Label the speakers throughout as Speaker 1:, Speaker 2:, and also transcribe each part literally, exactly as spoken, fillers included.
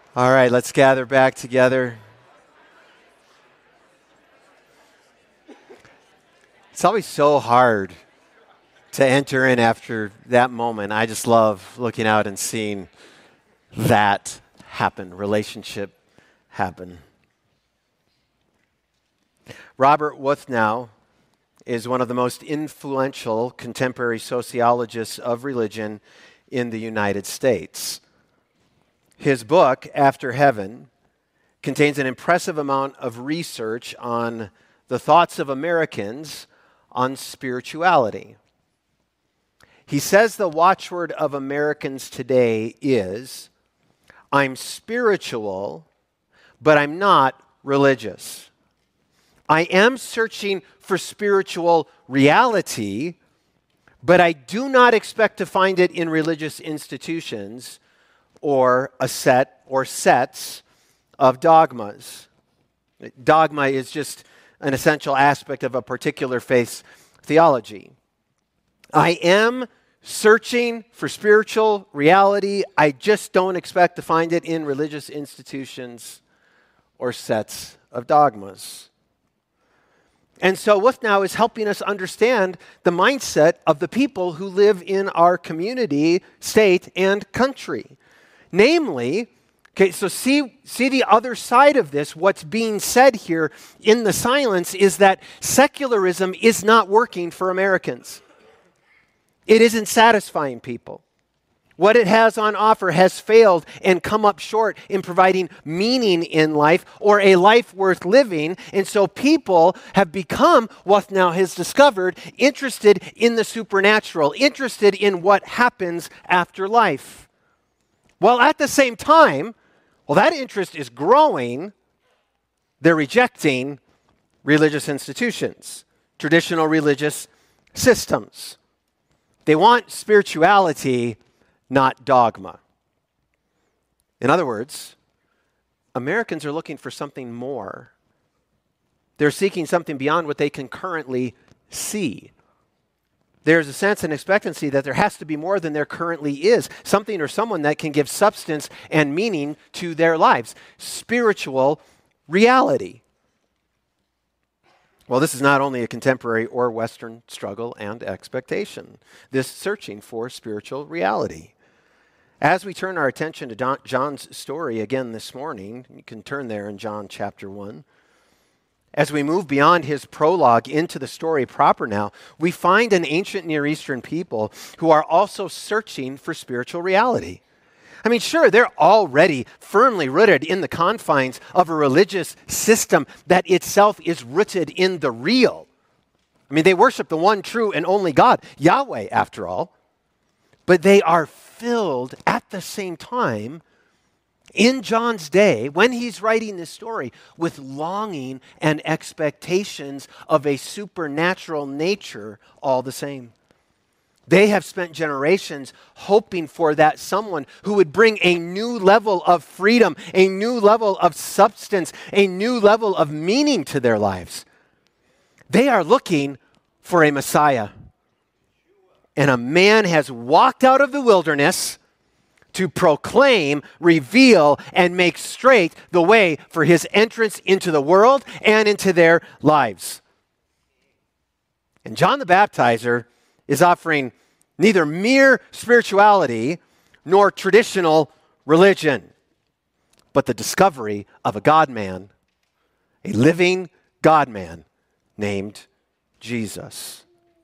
Speaker 1: All right, let's gather back together. It's always so hard to enter in after that moment. I just love looking out and seeing that happen, relationship happen. Robert Wuthnow is one of the most influential contemporary sociologists of religion in the United States. His book, After Heaven, contains an impressive amount of research on the thoughts of Americans on spirituality. He says the watchword of Americans today is, I'm spiritual, but I'm not religious. I am searching for spiritual reality, but I do not expect to find it in religious institutions or a set or sets of dogmas. Dogma is just an essential aspect of a particular faith's theology. I am searching for spiritual reality. I just don't expect to find it in religious institutions or sets of dogmas. And so Wuthnow is helping us understand the mindset of the people who live in our community, state, and country. Namely, okay, so see, see the other side of this. What's being said here in the silence is that secularism is not working for Americans. It isn't satisfying people. What it has on offer has failed and come up short in providing meaning in life or a life worth living. And so people have become, what now has discovered, interested in the supernatural, interested in what happens after life. While at the same time, well, that interest is growing, they're rejecting religious institutions, traditional religious systems. They want spirituality, not dogma. In other words, Americans are looking for something more. They're seeking something beyond what they can currently see. There's a sense and expectancy that there has to be more than there currently is, something or someone that can give substance and meaning to their lives, spiritual reality. Well, this is not only a contemporary or Western struggle and expectation, this searching for spiritual reality. As we turn our attention to Don, John's story again this morning, you can turn there in John chapter one. As we move beyond his prologue into the story proper now, we find an ancient Near Eastern people who are also searching for spiritual reality. I mean, sure, they're already firmly rooted in the confines of a religious system that itself is rooted in the real. I mean, they worship the one true and only God, Yahweh, after all. But they are filled at the same time in John's day, when he's writing this story, with longing and expectations of a supernatural nature all the same. They have spent generations hoping for that someone who would bring a new level of freedom, a new level of substance, a new level of meaning to their lives. They are looking for a Messiah. And a man has walked out of the wilderness to proclaim, reveal, and make straight the way for his entrance into the world and into their lives. And John the Baptizer is offering neither mere spirituality nor traditional religion, but the discovery of a God-man, a living God-man named Jesus.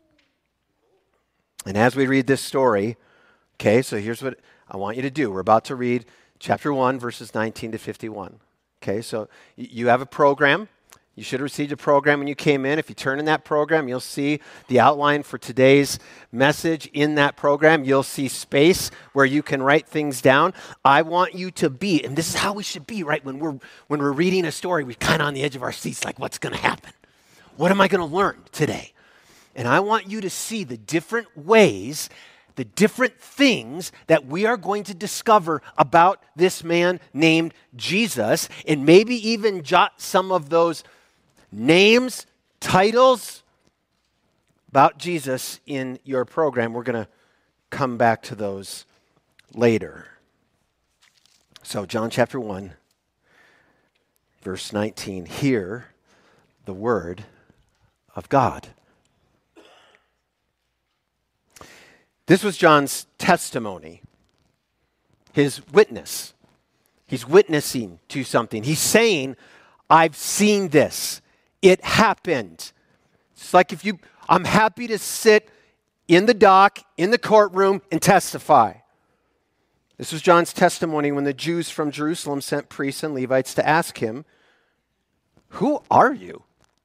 Speaker 1: And as we read this story, okay, so here's what I want you to do. We're about to read chapter one, verses nineteen to fifty-one. Okay, so you have a program. You should have received a program when you came in. If you turn in that program, you'll see the outline for today's message in that program. You'll see space where you can write things down. I want you to be, and this is how we should be, right? When we're when we're reading a story, we're kind of on the edge of our seats, like, what's going to happen? What am I going to learn today? And I want you to see the different ways, the different things that we are going to discover about this man named Jesus, and maybe even jot some of those names, titles about Jesus in your program. We're going to come back to those later. So, John chapter one, verse nineteen, hear the word of God. This was John's testimony, his witness. He's witnessing to something. He's saying, I've seen this. It happened. It's like if you, I'm happy to sit in the dock, in the courtroom, and testify. This was John's testimony when the Jews from Jerusalem sent priests and Levites to ask him, who are you?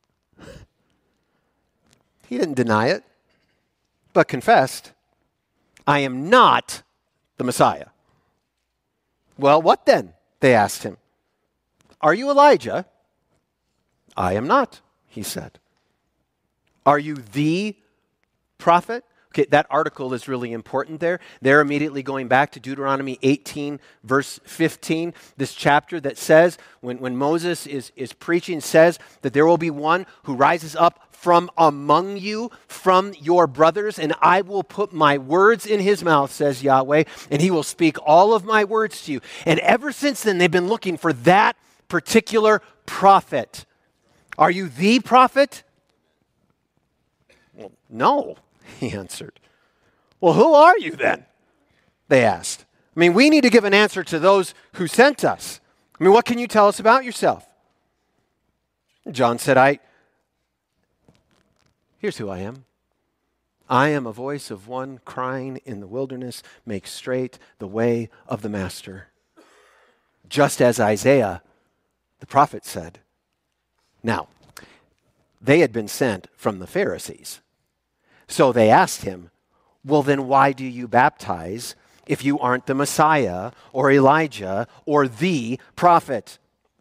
Speaker 1: He didn't deny it, but confessed, I am not the Messiah. Well, what then? They asked him. Are you Elijah? I am not, he said. Are you the prophet? Okay, that article is really important there. They're immediately going back to Deuteronomy eighteen, verse fifteen, this chapter that says, when, when Moses is, is preaching, says that there will be one who rises up from among you, from your brothers, and I will put my words in his mouth, says Yahweh, and he will speak all of my words to you. And ever since then, they've been looking for that particular prophet. Are you the prophet? Well, no, he answered. Well, who are you then? They asked. I mean, we need to give an answer to those who sent us. I mean, what can you tell us about yourself? John said, I, here's who I am. I am a voice of one crying in the wilderness, make straight the way of the master. Just as Isaiah, the prophet, said. Now, they had been sent from the Pharisees. So they asked him, well, then why do you baptize if you aren't the Messiah or Elijah or the prophet?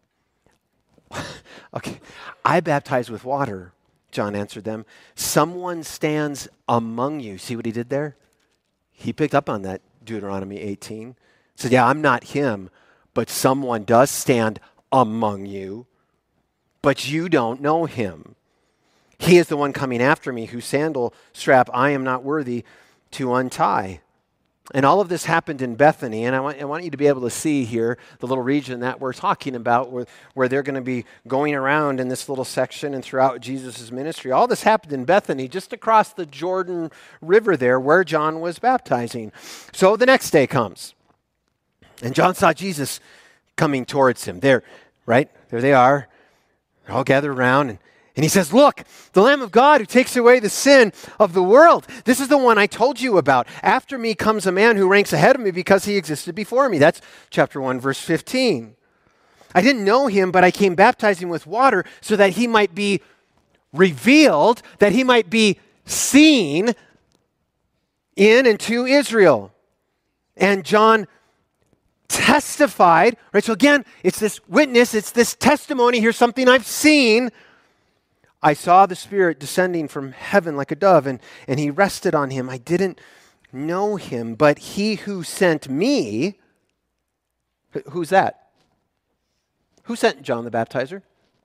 Speaker 1: Okay, I baptize with water, John answered them. Someone stands among you. See what he did there? He picked up on that, Deuteronomy eighteen. Said, yeah, I'm not him, but someone does stand among you, but you don't know him. He is the one coming after me, whose sandal strap I am not worthy to untie. And all of this happened in Bethany, and I want, I want you to be able to see here the little region that we're talking about, where, where they're going to be going around in this little section and throughout Jesus' ministry. All this happened in Bethany, just across the Jordan River there, where John was baptizing. So the next day comes, and John saw Jesus coming towards him. There, right? There they are. They're all gathered around, and And he says, look, the Lamb of God who takes away the sin of the world. This is the one I told you about. After me comes a man who ranks ahead of me because he existed before me. That's chapter one, verse fifteen. I didn't know him, but I came baptizing with water so that he might be revealed, that he might be seen in and to Israel. And John testified, right? So again, it's this witness, it's this testimony. Here's something I've seen. I saw the Spirit descending from heaven like a dove, and, and he rested on him. I didn't know him, but he who sent me, who's that? Who sent John the Baptizer?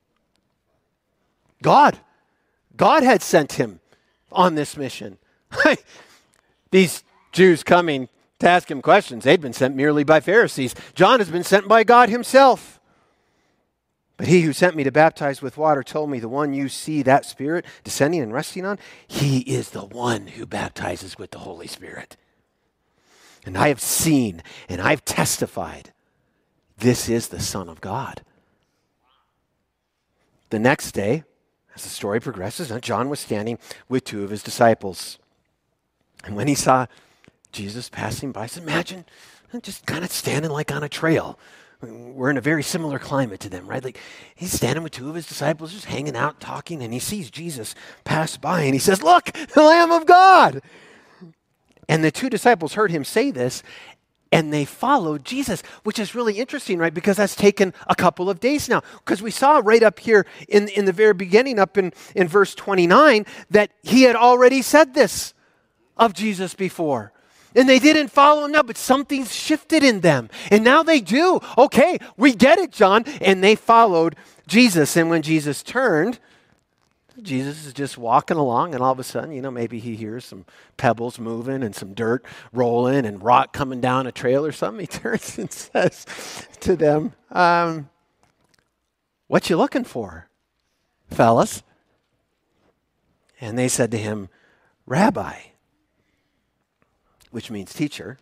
Speaker 1: God. God had sent him on this mission. These Jews coming to ask him questions, they'd been sent merely by Pharisees. John has been sent by God himself. But he who sent me to baptize with water told me, the one you see, that Spirit descending and resting on, he is the one who baptizes with the Holy Spirit. And I have seen and I've testified, this is the Son of God. The next day, as the story progresses, John was standing with two of his disciples. And when he saw Jesus passing by, so imagine just kind of standing like on a trail. We're in a very similar climate to them, right? Like he's standing with two of his disciples, just hanging out, talking, and he sees Jesus pass by, and he says, look, the Lamb of God. And the two disciples heard him say this, and they followed Jesus, which is really interesting, right? Because that's taken a couple of days now. Because we saw right up here in, in the very beginning, up in, in verse twenty-nine, that he had already said this of Jesus before. And they didn't follow him now, but something's shifted in them. And now they do. Okay, we get it, John. And they followed Jesus. And when Jesus turned, Jesus is just walking along, and all of a sudden, you know, maybe he hears some pebbles moving and some dirt rolling and rock coming down a trail or something. He turns and says to them, um, what you looking for, fellas? And they said to him, Rabbi, which means teacher,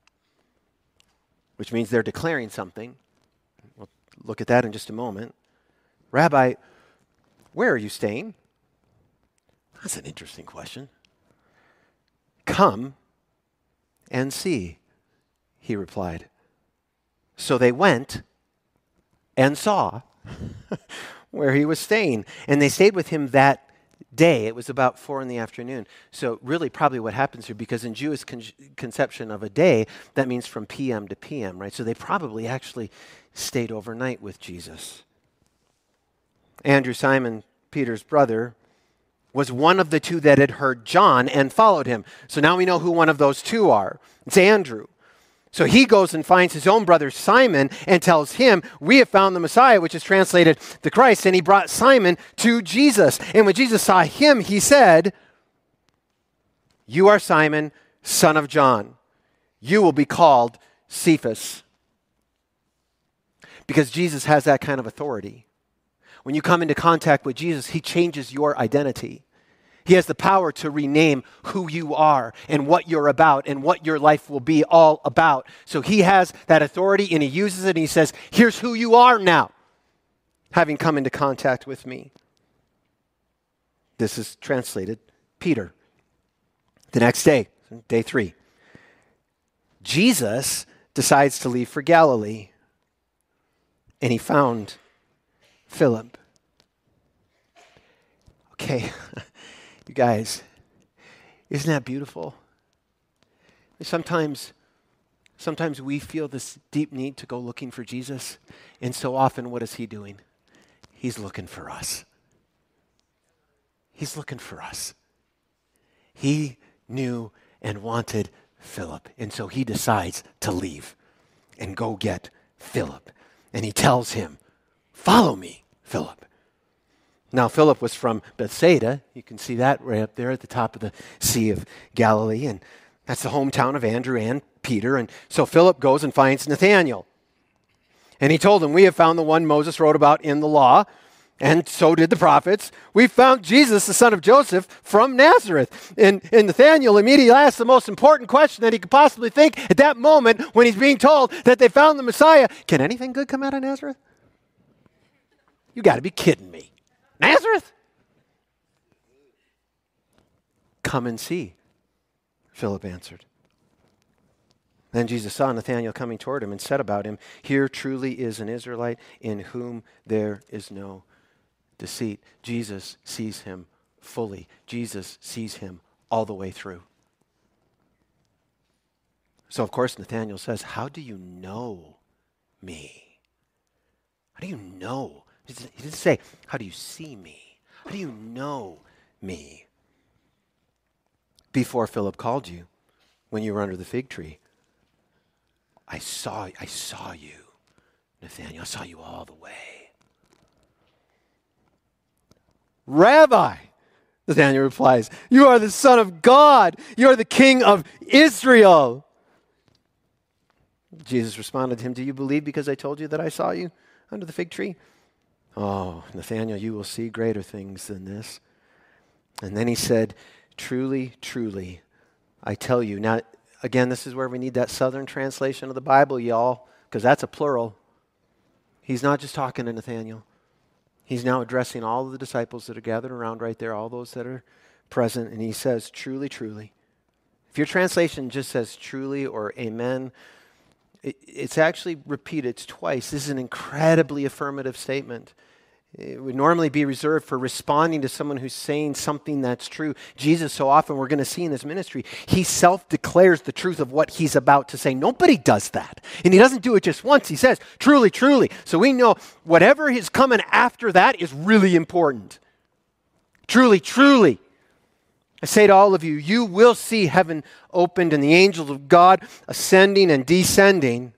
Speaker 1: which means they're declaring something. We'll look at that in just a moment. Rabbi, where are you staying? That's an interesting question. Come and see, he replied. So they went and saw where he was staying. And they stayed with him that day. It was about four in the afternoon. So really probably what happens here, because in Jewish con- conception of a day, that means from P M to P M, right? So they probably actually stayed overnight with Jesus. Andrew, Simon Peter's brother, was one of the two that had heard John and followed him. So now we know who one of those two are. It's Andrew. So he goes and finds his own brother Simon and tells him, we have found the Messiah, which is translated the Christ. And he brought Simon to Jesus. And when Jesus saw him, he said, you are Simon, son of John. You will be called Cephas. Because Jesus has that kind of authority. When you come into contact with Jesus, he changes your identity. He has the power to rename who you are and what you're about and what your life will be all about. So he has that authority and he uses it and he says, here's who you are now, having come into contact with me. This is translated Peter. The next day, day three, Jesus decides to leave for Galilee and he found Philip. Okay, you guys, isn't that beautiful? Sometimes, sometimes we feel this deep need to go looking for Jesus, and so often what is he doing? He's looking for us. He's looking for us. He knew and wanted Philip, and so he decides to leave and go get Philip. And he tells him, follow me, Philip. Now, Philip was from Bethsaida. You can see that right up there at the top of the Sea of Galilee. And that's the hometown of Andrew and Peter. And so Philip goes and finds Nathanael. And he told him, we have found the one Moses wrote about in the law, and so did the prophets. We found Jesus, the son of Joseph, from Nazareth. And, and Nathanael immediately asked the most important question that he could possibly think at that moment when he's being told that they found the Messiah. Can anything good come out of Nazareth? You got to be kidding me. Nazareth? Come and see, Philip answered. Then Jesus saw Nathanael coming toward him and said about him, here truly is an Israelite in whom there is no deceit. Jesus sees him fully. Jesus sees him all the way through. So of course Nathanael says, how do you know me? How do you know? He didn't say, how do you see me? How do you know me? Before Philip called you, when you were under the fig tree, I saw, I saw you, Nathanael. I saw you all the way. Rabbi, Nathanael replies, you are the Son of God. You are the King of Israel. Jesus responded to him, do you believe because I told you that I saw you under the fig tree? Oh, Nathanael, you will see greater things than this. And then he said, truly, truly, I tell you. Now, again, this is where we need that southern translation of the Bible, y'all, because that's a plural. He's not just talking to Nathanael. He's now addressing all of the disciples that are gathered around right there, all those that are present, and he says, truly, truly. If your translation just says truly or amen, it, it's actually repeated twice. This is an incredibly affirmative statement. It would normally be reserved for responding to someone who's saying something that's true. Jesus, so often we're going to see in his ministry, he self-declares the truth of what he's about to say. Nobody does that. And he doesn't do it just once. He says, truly, truly. So we know whatever is coming after that is really important. Truly, truly. I say to all of you, you will see heaven opened and the angels of God ascending and descending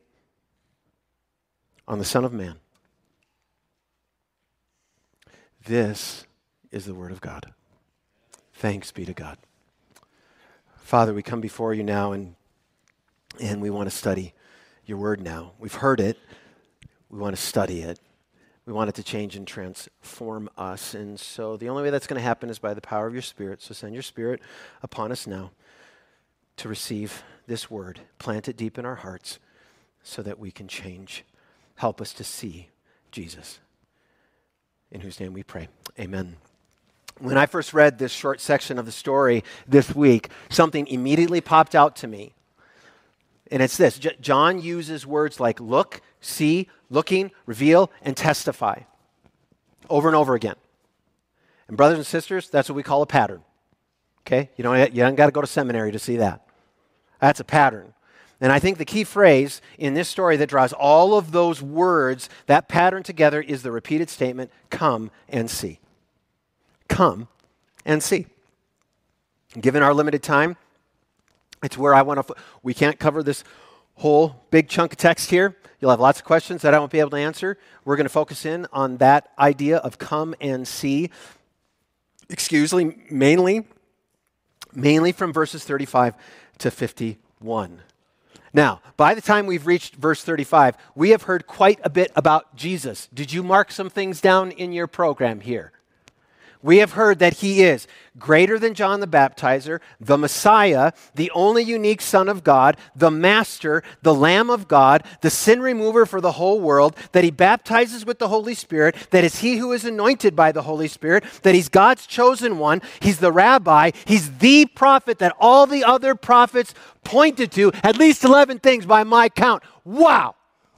Speaker 1: on the Son of Man. This is the word of God. Thanks be to God. Father, we come before you now, and and we want to study your word now. We've heard it. We want to study it. We want it to change and transform us. And so the only way that's going to happen is by the power of your Spirit. So send your Spirit upon us now to receive this word. Plant it deep in our hearts so that we can change. Help us to see Jesus, in whose name we pray. Amen. When I first read this short section of the story this week, something immediately popped out to me. And it's this. J- John uses words like look, see, looking, reveal, and testify over and over again. And brothers and sisters, that's what we call a pattern. Okay? You don't, you don't got to go to seminary to see that. That's a pattern. And I think the key phrase in this story that draws all of those words, that pattern together, is the repeated statement, come and see. Come and see. Given our limited time, it's where I want to, we can't cover this whole big chunk of text here. You'll have lots of questions that I won't be able to answer. We're going to focus in on that idea of come and see. Excuse me, mainly, mainly from verses thirty-five to fifty-one. Now, by the time we've reached verse thirty-five, we have heard quite a bit about Jesus. Did you mark some things down in your program here? We have heard that he is greater than John the Baptizer, the Messiah, the only unique Son of God, the Master, the Lamb of God, the sin remover for the whole world, that he baptizes with the Holy Spirit, that it's he who is anointed by the Holy Spirit, that he's God's chosen one, he's the rabbi, he's the prophet that all the other prophets pointed to, at least eleven things by my count. Wow!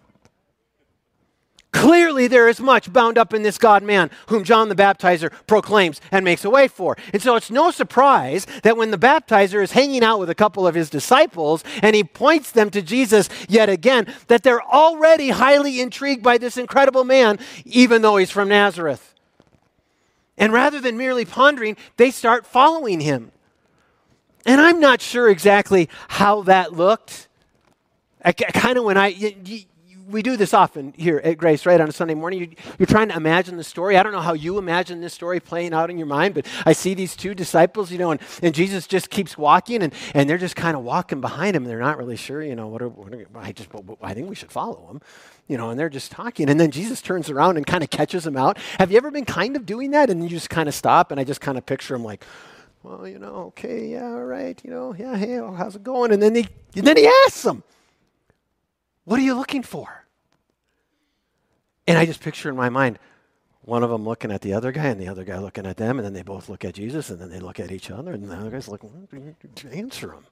Speaker 1: Clearly, there is much bound up in this God-man whom John the Baptizer proclaims and makes a way for. And so it's no surprise that when the baptizer is hanging out with a couple of his disciples and he points them to Jesus yet again, that they're already highly intrigued by this incredible man, even though he's from Nazareth. And rather than merely pondering, they start following him. And I'm not sure exactly how that looked. I, kind of when I... You, you, We do this often here at Grace, right, on a Sunday morning. You, you're trying to imagine the story. I don't know how you imagine this story playing out in your mind, but I see these two disciples, you know, and, and Jesus just keeps walking, and, and they're just kind of walking behind him. They're not really sure, you know, what, are, what are, I just, I think we should follow him, you know, and they're just talking. And then Jesus turns around and kind of catches them out. Have you ever been kind of doing that? And you just kind of stop, and I just kind of picture him like, well, you know, okay, yeah, all right, you know, yeah, hey, well, how's it going? And then he, and then he asks them, what are you looking for? And I just picture in my mind one of them looking at the other guy and the other guy looking at them, and then they both look at Jesus, and then they look at each other, and the other guy's like, well, answer him.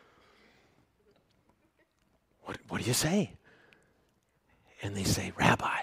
Speaker 1: What, what do you say? And they say, Rabbi.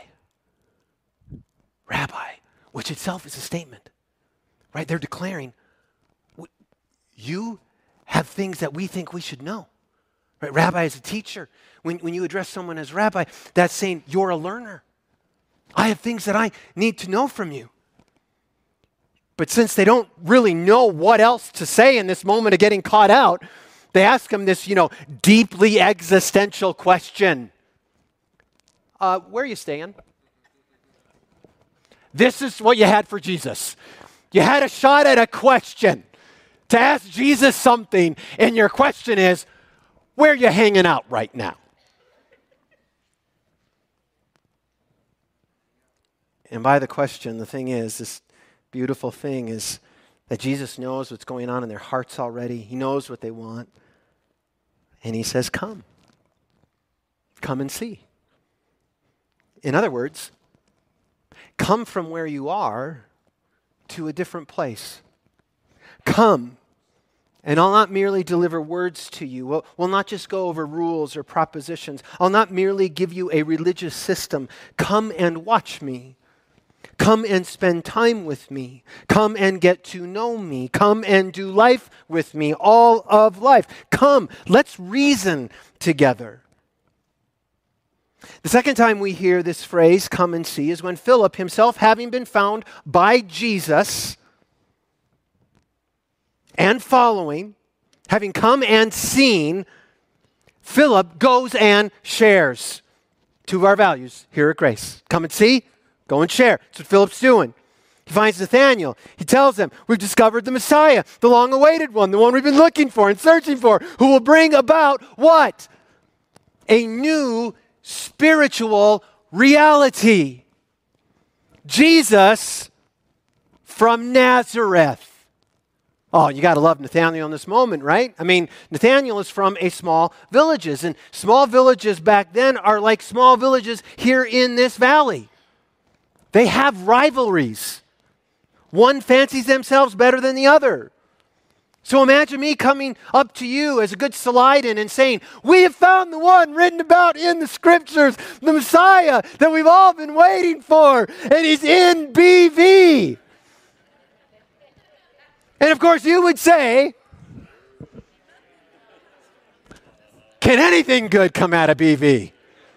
Speaker 1: Rabbi, which itself is a statement, right? They're declaring, you have things that we think we should know. Right? Rabbi is a teacher. When, when you address someone as rabbi, that's saying you're a learner. I have things that I need to know from you. But since they don't really know what else to say in this moment of getting caught out, they ask him this, you know, deeply existential question. Uh, where are you staying? This is what you had for Jesus. You had a shot at a question to ask Jesus something, and your question is, where are you hanging out right now? And by the question, the thing is, this beautiful thing is that Jesus knows what's going on in their hearts already. He knows what they want. And he says, come. Come and see. In other words, come from where you are to a different place. Come, and I'll not merely deliver words to you. We'll, we'll not just go over rules or propositions. I'll not merely give you a religious system. Come and watch me. Come and spend time with me. Come and get to know me. Come and do life with me, all of life. Come, let's reason together. The second time we hear this phrase, come and see, is when Philip, himself having been found by Jesus and following, having come and seen, Philip goes and shares two of our values here at Grace. Come and see. Go and share. That's what Philip's doing. He finds Nathanael. He tells him, we've discovered the Messiah, the long-awaited one, the one we've been looking for and searching for, who will bring about what? A new spiritual reality. Jesus from Nazareth. Oh, you got to love Nathanael in this moment, right? I mean, Nathanael is from a small villages, and small villages back then are like small villages here in this valley. They have rivalries. One fancies themselves better than the other. So imagine me coming up to you as a good Saladin and saying, we have found the one written about in the scriptures, the Messiah that we've all been waiting for, and he's in B V. And of course you would say, can anything good come out of B V?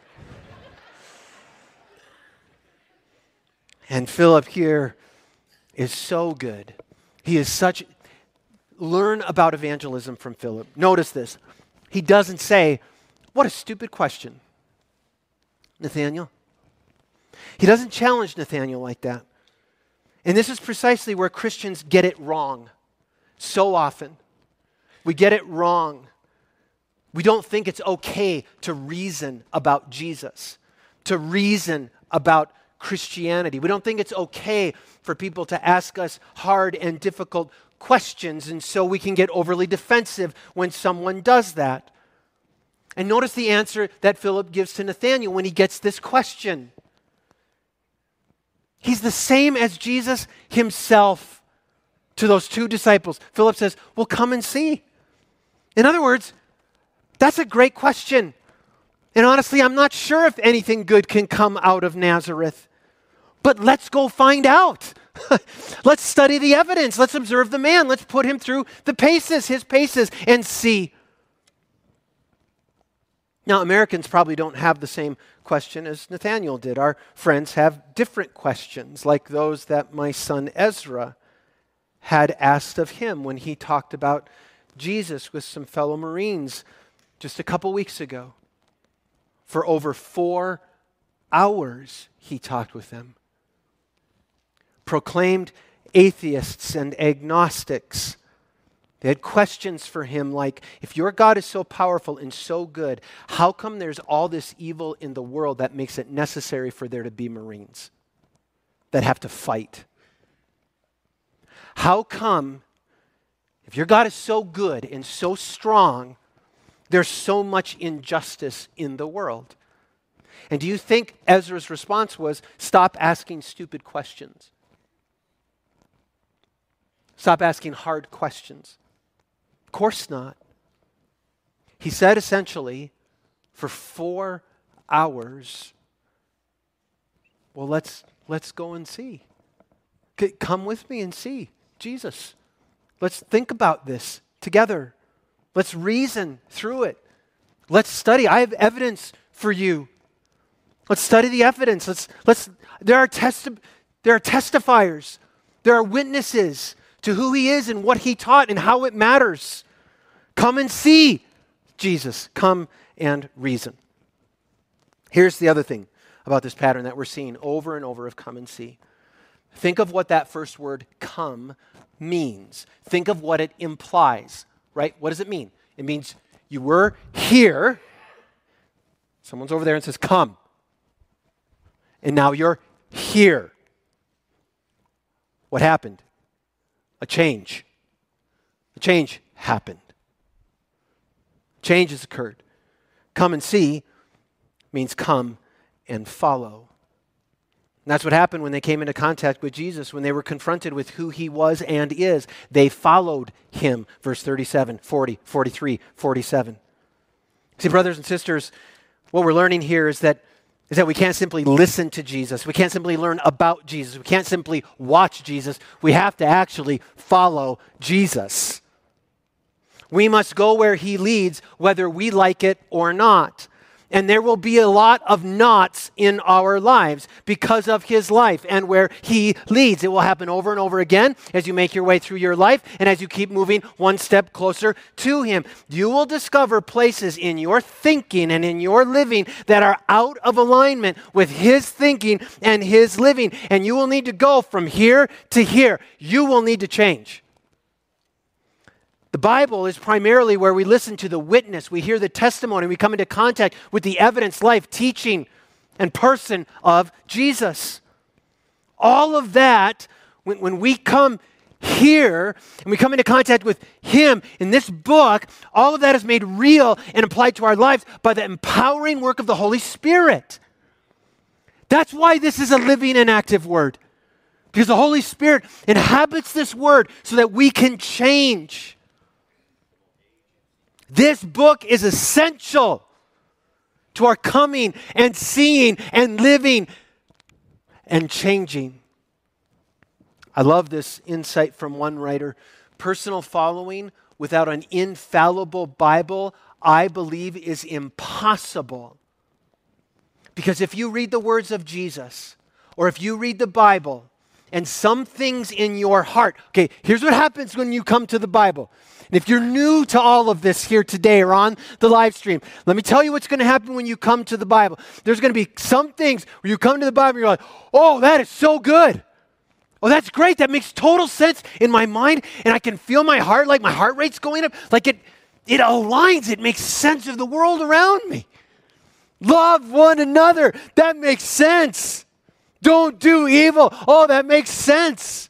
Speaker 1: And Philip here is so good. He is such, learn about evangelism from Philip. Notice this. He doesn't say, what a stupid question, Nathanael. He doesn't challenge Nathanael like that. And this is precisely where Christians get it wrong. So often, we get it wrong. We don't think it's okay to reason about Jesus, to reason about Christianity. We don't think it's okay for people to ask us hard and difficult questions, and so we can get overly defensive when someone does that. And notice the answer that Philip gives to Nathanael when he gets this question. He's the same as Jesus himself to those two disciples. Philip says, well, come and see. In other words, that's a great question. And honestly, I'm not sure if anything good can come out of Nazareth. But let's go find out. Let's study the evidence. Let's observe the man. Let's put him through the paces, his paces, and see. Now, Americans probably don't have the same question as Nathanael did. Our friends have different questions, like those that my son Ezra had asked of him when he talked about Jesus with some fellow Marines just a couple weeks ago. For over four hours, he talked with them. Proclaimed atheists and agnostics. They had questions for him like, if your God is so powerful and so good, how come there's all this evil in the world that makes it necessary for there to be Marines that have to fight? How come, if your God is so good and so strong, there's so much injustice in the world? And do you think Ezra's response was, stop asking stupid questions? Stop asking hard questions. Of course not. He said essentially, for four hours, well, let's let's go and see. C- come with me and see Jesus. Let's think about this together. Let's reason through it. Let's study. I have evidence for you. Let's study the evidence. Let's let's. There are testi- there are testifiers. There are witnesses to who he is and what he taught and how it matters. Come and see Jesus. Come and reason. Here's the other thing about this pattern that we're seeing over and over of come and see. Think of what that first word come means. Think of what it implies, right? What does it mean? It means you were here. Someone's over there and says, come. And now you're here. What happened? A change. A change happened. Change has occurred. Come and see means come and follow. And that's what happened when they came into contact with Jesus, when they were confronted with who he was and is. They followed him. Verse thirty-seven, forty, forty-three, forty-seven. See, brothers and sisters, what we're learning here is that is that we can't simply listen to Jesus. We can't simply learn about Jesus. We can't simply watch Jesus. We have to actually follow Jesus. We must go where he leads, whether we like it or not. And there will be a lot of knots in our lives because of his life and where he leads. It will happen over and over again as you make your way through your life and as you keep moving one step closer to him. You will discover places in your thinking and in your living that are out of alignment with his thinking and his living. And you will need to go from here to here. You will need to change. The Bible is primarily where we listen to the witness, we hear the testimony, we come into contact with the evidence, life, teaching, and person of Jesus. All of that, when, when we come here and we come into contact with him in this book, all of that is made real and applied to our lives by the empowering work of the Holy Spirit. That's why this is a living and active word. Because the Holy Spirit inhabits this word so that we can change. This book is essential to our coming and seeing and living and changing. I love this insight from one writer. Personal following without an infallible Bible, I believe, is impossible. Because if you read the words of Jesus, or if you read the Bible, and some things in your heart, okay, here's what happens when you come to the Bible. And if you're new to all of this here today or on the live stream, let me tell you what's going to happen when you come to the Bible. There's going to be some things where you come to the Bible and you're like, oh, that is so good. Oh, that's great. That makes total sense in my mind. And I can feel my heart, like my heart rate's going up. Like it, it aligns. It makes sense of the world around me. Love one another. That makes sense. Don't do evil. Oh, that makes sense.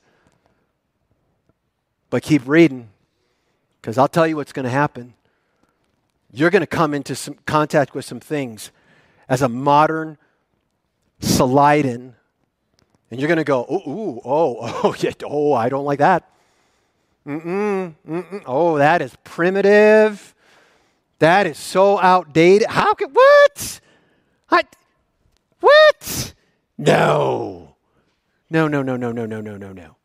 Speaker 1: But keep reading. Because I'll tell you what's going to happen. You're going to come into some contact with some things as a modern Saladin, and you're going to go, ooh, ooh, oh, oh, yeah, oh, I don't like that. Mm-mm, mm-mm. Oh, that is primitive. That is so outdated. How can, what? I, what? No. No, no, no, no, no, no, no, no, no.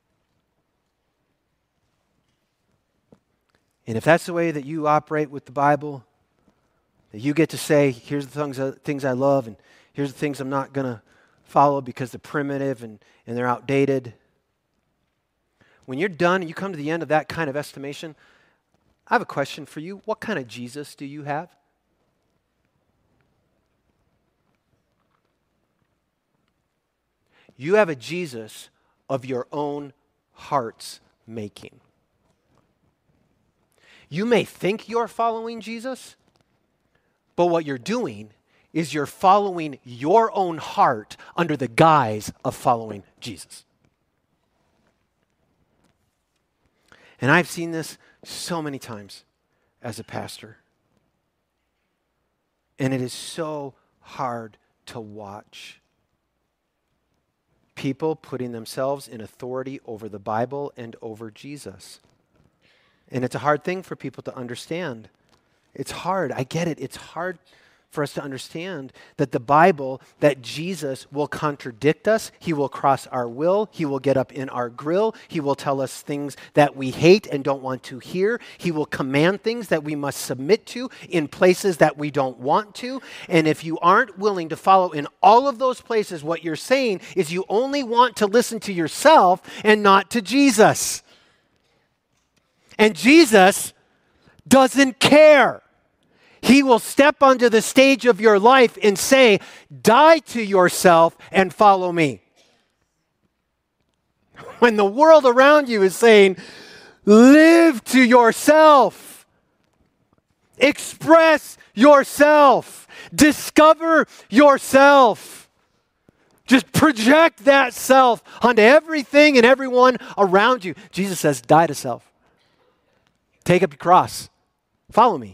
Speaker 1: And if that's the way that you operate with the Bible, that you get to say, here's the things, uh, things I love, and here's the things I'm not going to follow because they're primitive and, and they're outdated. When you're done and you come to the end of that kind of estimation, I have a question for you. What kind of Jesus do you have? You have a Jesus of your own heart's making. You may think you're following Jesus, but what you're doing is you're following your own heart under the guise of following Jesus. And I've seen this so many times as a pastor. And it is so hard to watch. People putting themselves in authority over the Bible and over Jesus. And it's a hard thing for people to understand. It's hard. I get it. It's hard for us to understand that the Bible, that Jesus will contradict us. He will cross our will. He will get up in our grill. He will tell us things that we hate and don't want to hear. He will command things that we must submit to in places that we don't want to. And if you aren't willing to follow in all of those places, what you're saying is you only want to listen to yourself and not to Jesus. And Jesus doesn't care. He will step onto the stage of your life and say, die to yourself and follow me. When the world around you is saying, live to yourself. Express yourself. Discover yourself. Just project that self onto everything and everyone around you. Jesus says, die to self. Take up your cross. Follow me.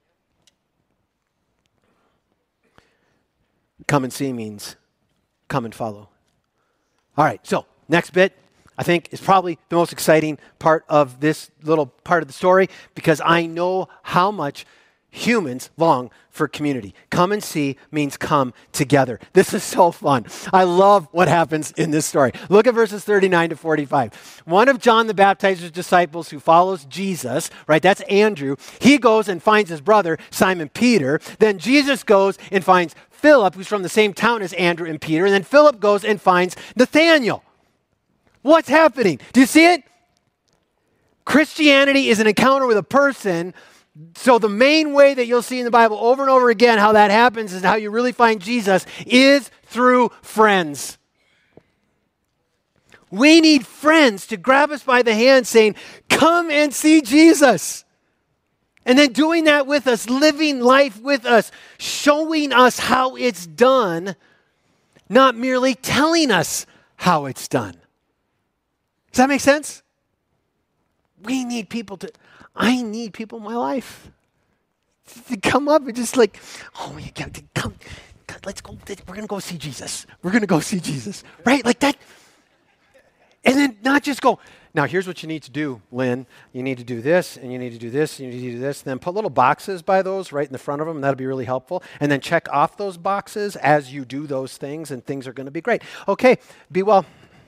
Speaker 1: Come and see means come and follow. All right, so next bit, I think, is probably the most exciting part of this little part of the story because I know how much Humans long for community. Come and see means come together. This is so fun. I love what happens in this story. Look at verses thirty-nine to forty-five. One of John the Baptizer's disciples who follows Jesus, right, that's Andrew, he goes and finds his brother, Simon Peter. Then Jesus goes and finds Philip, who's from the same town as Andrew and Peter. And then Philip goes and finds Nathanael. What's happening? Do you see it? Christianity is an encounter with a person. So the main way that you'll see in the Bible over and over again how that happens is how you really find Jesus is through friends. We need friends to grab us by the hand saying, come and see Jesus. And then doing that with us, living life with us, showing us how it's done, not merely telling us how it's done. Does that make sense? We need people to... I need people in my life to come up and just like, oh, you got to come, God, let's go, we're going to go see Jesus. We're going to go see Jesus, right? Like that. And then not just go, now here's what you need to do, Lynn. You need to do this, and you need to do this, and you need to do this. And then put little boxes by those right in the front of them, and that'll be really helpful. And then check off those boxes as you do those things, and things are going to be great. Okay, be well.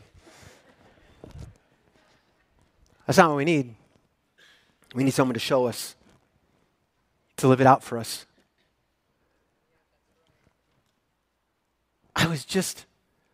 Speaker 1: That's not what we need. We need someone to show us, to live it out for us. I was just,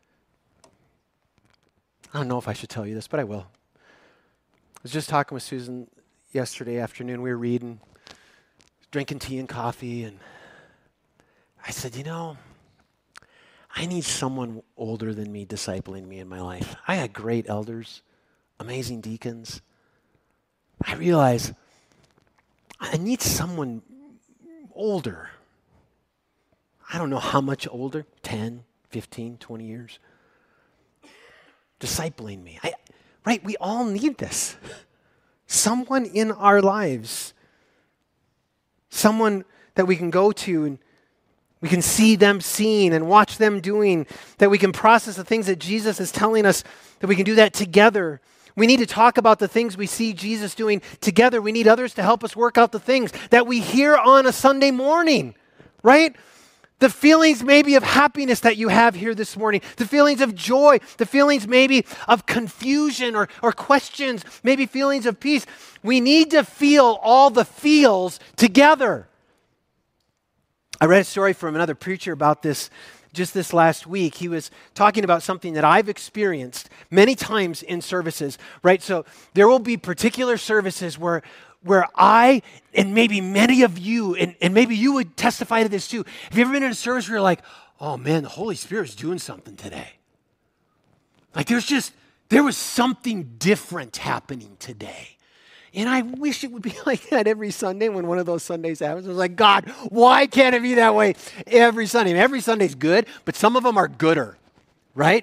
Speaker 1: I don't know if I should tell you this, but I will. I was just talking with Susan yesterday afternoon. We were reading, drinking tea and coffee, and I said, you know, I need someone older than me discipling me in my life. I had great elders, amazing deacons. I realize I need someone older. I don't know how much older, ten, fifteen, twenty years, discipling me. I, right, we all need this. Someone in our lives, someone that we can go to and we can see them seeing and watch them doing, that we can process the things that Jesus is telling us, that we can do that together. We need to talk about the things we see Jesus doing together. We need others to help us work out the things that we hear on a Sunday morning, right? The feelings maybe of happiness that you have here this morning, the feelings of joy, the feelings maybe of confusion or, or questions, maybe feelings of peace. We need to feel all the feels together. I read a story from another preacher about this just this last week. He was talking about something that I've experienced many times in services, right? So there will be particular services where where I, and maybe many of you, and, and maybe you would testify to this too. Have you ever been in a service where you're like, oh man, the Holy Spirit's doing something today? Like there's just, there was something different happening today. And I wish it would be like that every Sunday when one of those Sundays happens. I was like, God, why can't it be that way every Sunday? I mean, every Sunday's good, but some of them are gooder, right?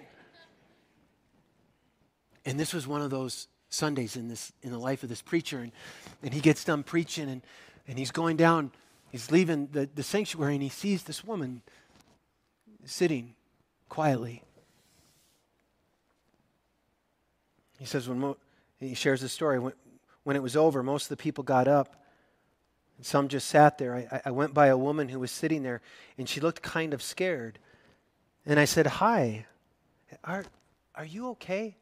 Speaker 1: And this was one of those Sundays in this in the life of this preacher. And, and he gets done preaching, and, and he's going down, he's leaving the, the sanctuary, and he sees this woman sitting quietly. He says, when mo- he shares the story, when, When it was over, most of the people got up, and some just sat there. I, I went by a woman who was sitting there, and she looked kind of scared. And I said, hi, are, are you okay?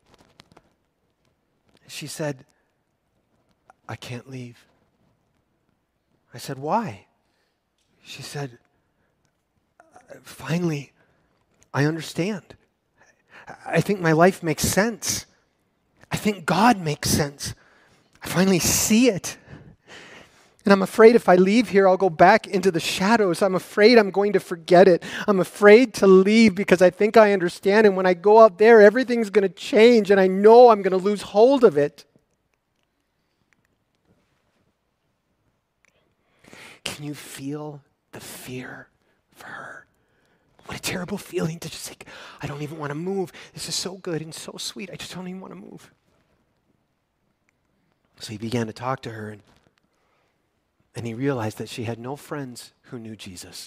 Speaker 1: She said, I can't leave. I said, why? She said, finally, I understand. I think my life makes sense. I think God makes sense. I finally see it. And I'm afraid if I leave here, I'll go back into the shadows. I'm afraid I'm going to forget it. I'm afraid to leave because I think I understand. And when I go out there, everything's going to change. And I know I'm going to lose hold of it. Can you feel the fear for her? What a terrible feeling to just think, I don't even want to move. This is so good and so sweet. I just don't even want to move. So he began to talk to her, and, and he realized that she had no friends who knew Jesus.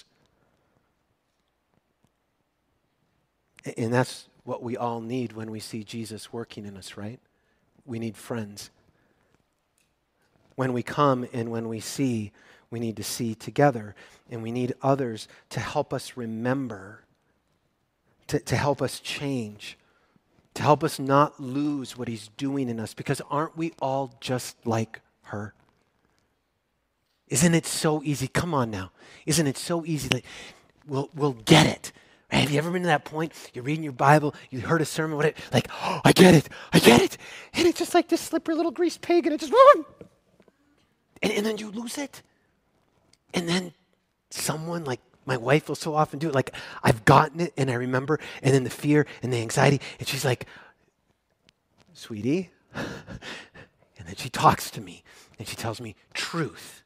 Speaker 1: And that's what we all need when we see Jesus working in us, right? We need friends. When we come and when we see, we need to see together. And we need others to help us remember, to, to help us change, to help us not lose what he's doing in us. Because aren't we all just like her? Isn't it so easy? Come on now. Isn't it so easy that we'll, we'll get it? Right? Have you ever been to that point? You're reading your Bible, you heard a sermon, what it, like, oh, I get it, I get it. And it's just like this slippery little greased pig, and it just, and, and then you lose it. And then someone, like my wife will so often do it, like, I've gotten it, and I remember, and then the fear and the anxiety, and she's like, sweetie. And then she talks to me, and she tells me truth.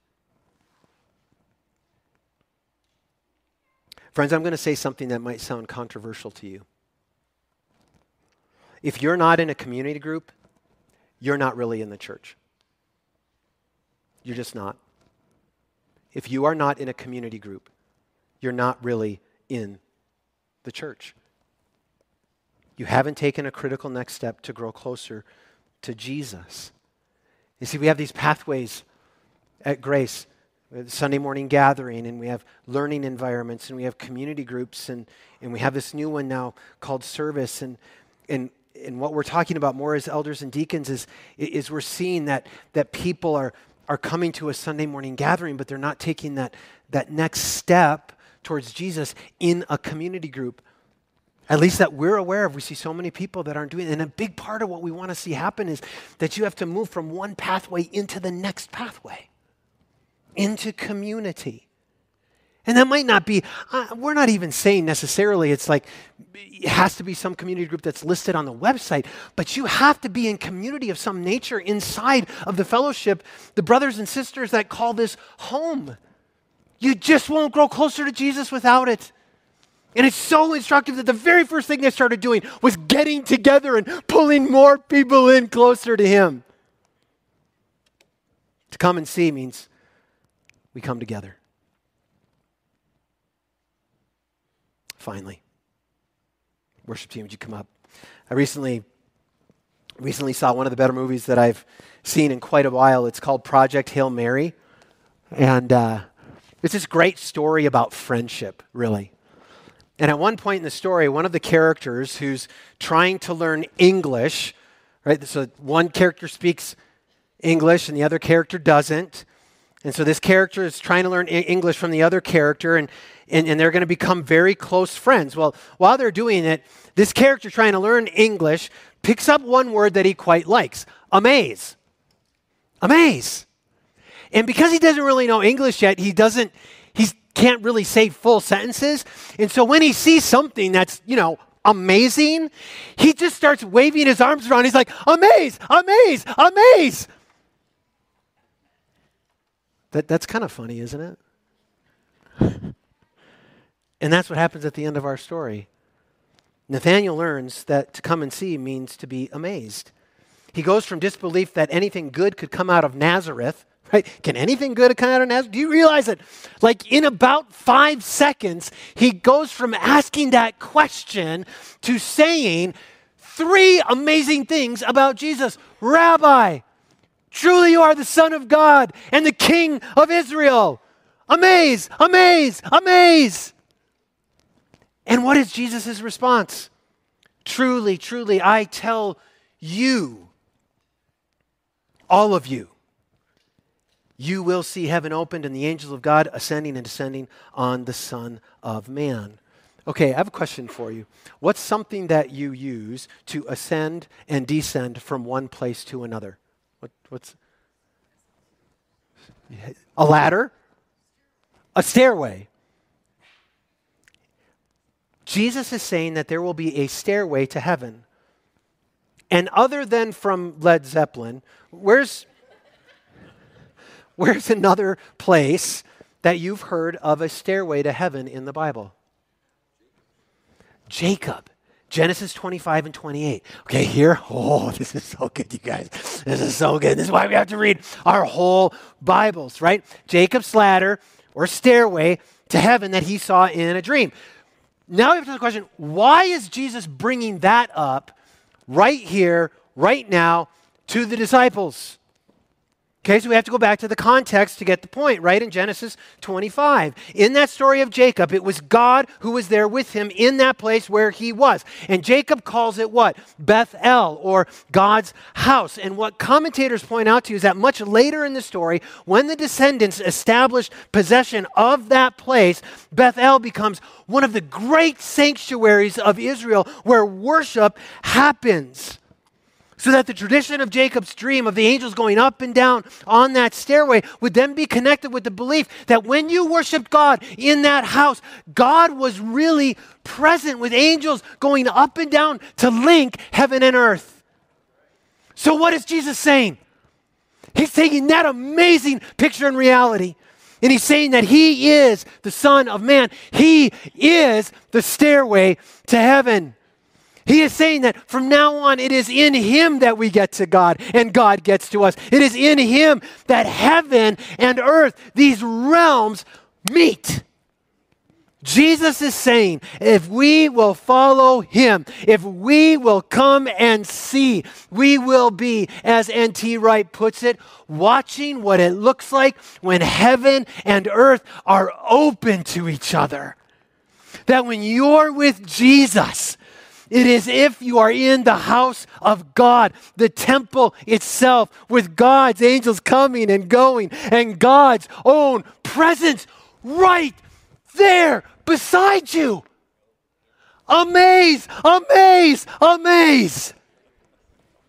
Speaker 1: Friends, I'm going to say something that might sound controversial to you. If you're not in a community group, you're not really in the church. You're just not. If you are not in a community group, you're not really in the church. You haven't taken a critical next step to grow closer to Jesus. You see, we have these pathways at Grace. We have the Sunday morning gathering, and we have learning environments, and we have community groups, and, and we have this new one now called service. And, and, and what we're talking about more as elders and deacons is, is we're seeing that, that people are, are coming to a Sunday morning gathering, but they're not taking that, that next step towards Jesus in a community group. At least that we're aware of. We see so many people that aren't doing it. And a big part of what we want to see happen is that you have to move from one pathway into the next pathway. Into community. And that might not be, uh, we're not even saying necessarily it's like, it has to be some community group that's listed on the website, but you have to be in community of some nature inside of the fellowship, the brothers and sisters that call this home. You just won't grow closer to Jesus without it. And it's so instructive that the very first thing they started doing was getting together and pulling more people in closer to him. To come and see means we come together. Finally, worship team, would you come up? I recently, recently saw one of the better movies that I've seen in quite a while. It's called Project Hail Mary. And uh, it's this great story about friendship, really. And at one point in the story, one of the characters who's trying to learn English, right? So one character speaks English and the other character doesn't. And so this character is trying to learn English from the other character, and, and, and they're going to become very close friends. Well, while they're doing it, this character trying to learn English picks up one word that he quite likes, amaze. Amaze. And because he doesn't really know English yet, he doesn't, he can't really say full sentences. And so when he sees something that's, you know, amazing, he just starts waving his arms around. He's like, amaze, amaze, amaze. That, that's kind of funny, isn't it? And that's what happens at the end of our story. Nathanael learns that to come and see means to be amazed. He goes from disbelief that anything good could come out of Nazareth, right? Can anything good come out of Nazareth? Do you realize that, like, in about five seconds, he goes from asking that question to saying three amazing things about Jesus. Rabbi, truly you are the Son of God and the King of Israel. Amaze, amaze, amaze. And what is Jesus' response? Truly, truly, I tell you, all of you, you will see heaven opened and the angels of God ascending and descending on the Son of Man. Okay, I have a question for you. What's something that you use to ascend and descend from one place to another? What, what's a ladder? A stairway. Jesus is saying that there will be a stairway to heaven. And other than from Led Zeppelin, where's, where's another place that you've heard of a stairway to heaven in the Bible? Jacob. Genesis twenty-five and twenty-eight. Okay, here, oh, this is so good, you guys. This is so good. This is why we have to read our whole Bibles, right? Jacob's ladder or stairway to heaven that he saw in a dream. Now we have to ask the question, why is Jesus bringing that up right here, right now, to the disciples? Okay, so we have to go back to the context to get the point, right? In Genesis twenty-five. In that story of Jacob, it was God who was there with him in that place where he was. And Jacob calls it what? Bethel, or God's house. And what commentators point out to you is that much later in the story, when the descendants established possession of that place, Bethel becomes one of the great sanctuaries of Israel where worship happens. So that the tradition of Jacob's dream of the angels going up and down on that stairway would then be connected with the belief that when you worshiped God in that house, God was really present with angels going up and down to link heaven and earth. So what is Jesus saying? He's taking that amazing picture in reality, and he's saying that he is the Son of Man. He is the stairway to heaven. He is saying that from now on, it is in him that we get to God and God gets to us. It is in him that heaven and earth, these realms, meet. Jesus is saying, if we will follow him, if we will come and see, we will be, as N T Wright puts it, watching what it looks like when heaven and earth are open to each other. That when you're with Jesus, it is if you are in the house of God, the temple itself, with God's angels coming and going, and God's own presence right there beside you. Amaze, amaze, amaze.